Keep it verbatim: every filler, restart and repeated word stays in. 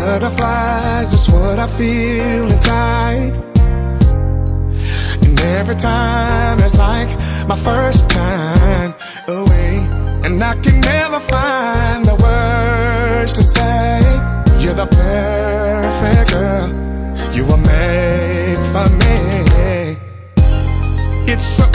butterflies, that's what I feel inside. And every time it's like my first time away, and I can never find the words to say. You're the perfect girl, you were made for me. It's so